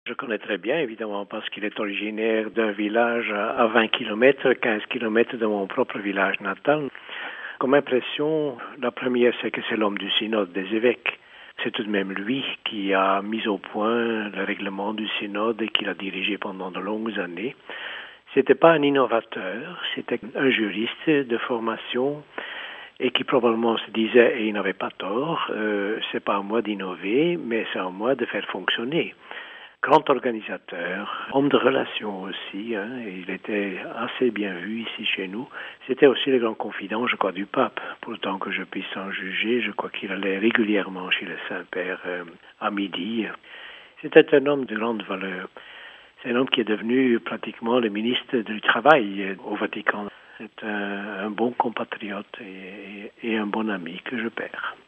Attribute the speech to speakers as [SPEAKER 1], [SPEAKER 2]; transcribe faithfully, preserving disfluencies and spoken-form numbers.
[SPEAKER 1] Je connais très bien, évidemment, parce qu'il est originaire d'un village à vingt kilomètres, quinze kilomètres de mon propre village natal. Comme impression, la première, c'est que c'est l'homme du synode des évêques. C'est tout de même lui qui a mis au point le règlement du synode et qui l'a dirigé pendant de longues années. C'était pas un innovateur, c'était un juriste de formation et qui probablement se disait, et il n'avait pas tort, euh, c'est pas à moi d'innover, mais c'est à moi de faire fonctionner. Grand organisateur, homme de relations aussi, hein, et il était assez bien vu ici chez nous. C'était aussi le grand confident, je crois, du pape. Pour autant que je puisse en juger, je crois qu'il allait régulièrement chez le Saint-Père euh, à midi. C'était un homme de grande valeur. C'est un homme qui est devenu pratiquement le ministre du Travail au Vatican. C'est un, un bon compatriote et, et un bon ami que je perds.